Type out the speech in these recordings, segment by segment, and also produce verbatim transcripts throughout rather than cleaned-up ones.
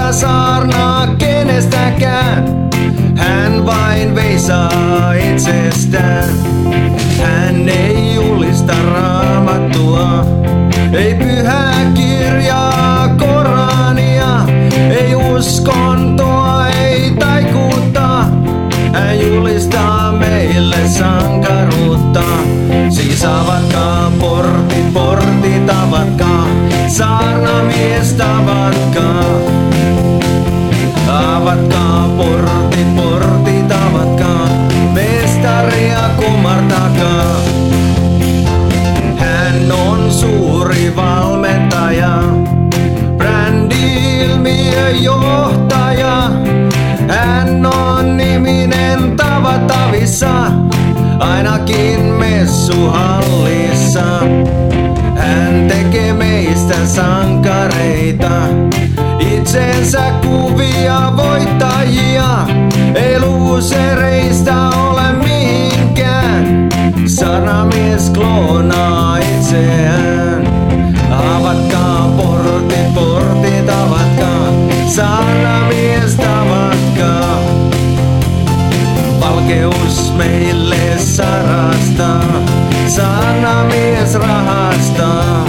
älä saarnaa kenestäkään. Hän vain veisaa itsestään. Hän ei julista raamattua, ei pyhää kirjaa, Korania, ei uskontoa, ei taikuutta. Hän julistaa meille sankaruutta. Siis avatkaa portit, portit avatkaa, saarnamies tavatkaa. Avatkaa portit, portit avatkaa, mestaria kumartakaa. Hän on suuri valmentaja, brändi-ilmiöjohtaja. Hän on niminen tavattavissa, ainakin messuhallissa. Hän tekee meistä sankareita, itsensä kuvia voittajia. Ei luusereista ole mihinkään, saarnamies kloonaa itseään. Avatkaa portit, portit avatkaa, saarnamies tavatkaa. Valkeus meille sarastaa, saarnamies rahastaa.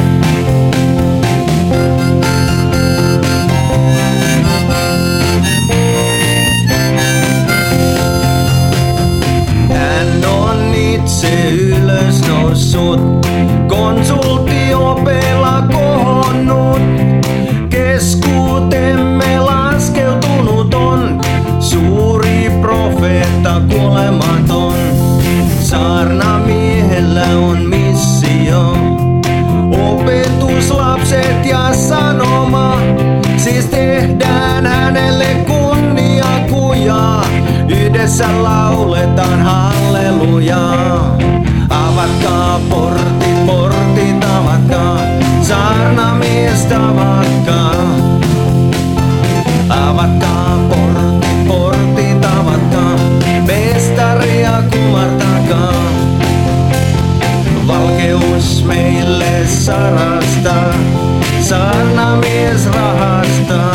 Hän on itse ylös noussut, konsulttiopeilla kohonnut. Keskuutemme laskeutunut on, suuri profeetta kuolematon. Saarnamiehellä on missio, opetuslapset ja sanoma. Siis tehdään hänelle kunniakujaa, yhdessä lauletaan hallelujaa. Avatkaa portit, portit avatkaa, saarnamies tavatkaa. Avatkaa portit, portit avatkaa, mestaria kumartakaa. Valkeus meille sarastaa, saarnamies rahastaa.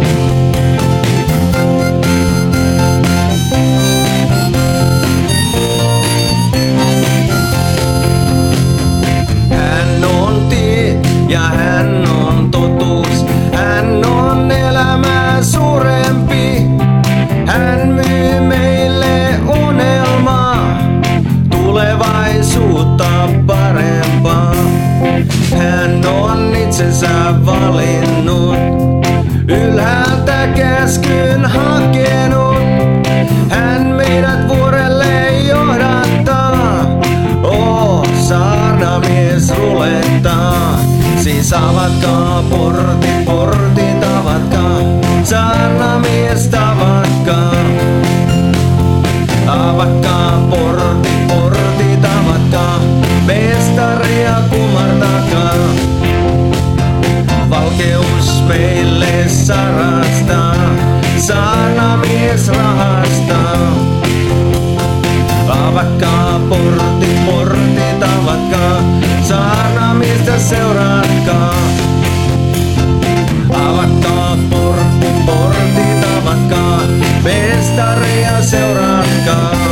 Hän on tie ja hän on totuus, hän on elämää suurempi. Hän myy meille unelmaa, tulevaisuutta parempaa. Hän on itsensä valinnut, ylhäältä käskyn hakenut. Hän meidät vuorelle johdattaa, oh, saarnamies rulettaa. Siis avatkaa portit, portit avatkaa, saarnamies tavatkaa. Avatkaa portit, portit avatkaa, mestaria kumartakaa. Valkeus meille sarastaa, saarnamies rahastaa. Avatkaa portit, portit avatkaa, saarnamista seuratkaa. Avatkaa portit, portit avatkaa, mestaria seuratkaa.